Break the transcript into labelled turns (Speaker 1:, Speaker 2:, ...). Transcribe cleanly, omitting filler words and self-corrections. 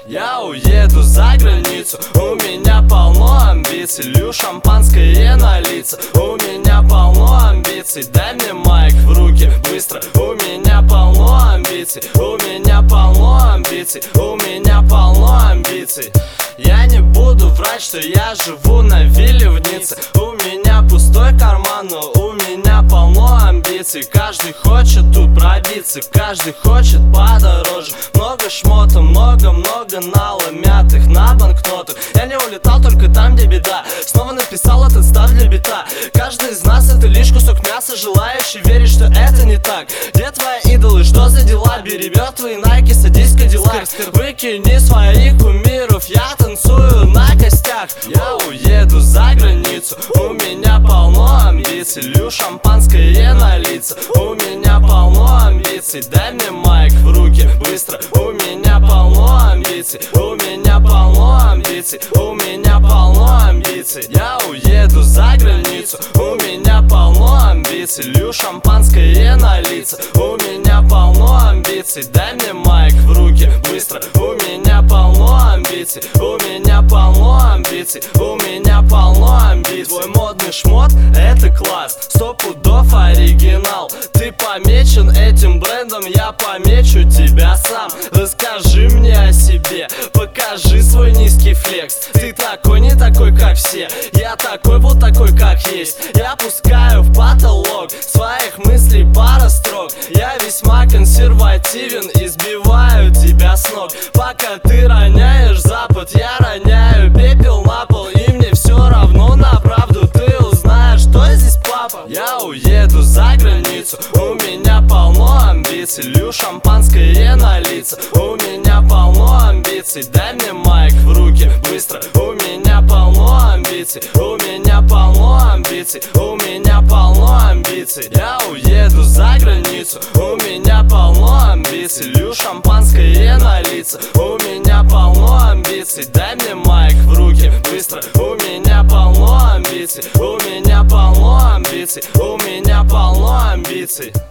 Speaker 1: Я уеду за границу, у меня полно амбиций. Лью шампанское на лица, у меня полно амбиций. Дай мне майк в руки, быстро, у меня полно амбиций. У меня полно амбиций, у меня полно амбиций. Я не буду врать, что я живу на вилле в Ницце. У меня пустой карман, но у меня полно амбиций. Каждый хочет тут пробиться, каждый хочет подороже. Много шмота, много наломятых на банкнотах. Я не улетал только там, где беда. Снова написал этот став для бита. Каждый из нас это лишь кусок мяса, желающий верить, что это не так. Где твои идолы, что за дела? Бери мертвые найки, садись Кадиллак. Выкини своих кумиров, я танцую на костях. Я уеду за границу, у меня полно амбиций. Лью шампанское на лица, у меня полно амбиций. Дай мне майк в руки, быстро, у меня полно амбиций. У меня полно амбиций, у меня полно амбиций. Я уеду за границу, у меня полно амбиций. Лью шампанское на лица, у меня полно амбиций. Дай мне майк в руки, быстро, у меня полно амбиций. У меня полно амбиций, у меня полно амбиций. Твой модный шмот — это класс, 100 пудов оригинал. Ты помечен этим брендом, я помечу тебя сам. Расскажи мне о себе, покажи свой низкий флекс. Ты такой, не такой, как все, я такой, вот такой, как есть. Я пускаю в потолок своих мыслей пара строк. Я весьма консервативен и сбиваю тебя с ног. Пока ты роняешь запад, я роняю пепел на пол. И мне все равно на правду, ты узнаешь, что здесь папа. Я уеду за границу, у меня полно амбиций. Лью шампанское на лица, у меня полно амбиций. Дай мне майк в руки, быстро, у меня полно амбиций. У меня полно амбиций, у меня полно амбиций. Я уеду за границу, у меня полно амбиций. Лью шампанское на лица, у меня полно амбиций. Дай мне майк в руки, быстро, у меня полно амбиций. У меня полно амбиций, у меня полно амбиций.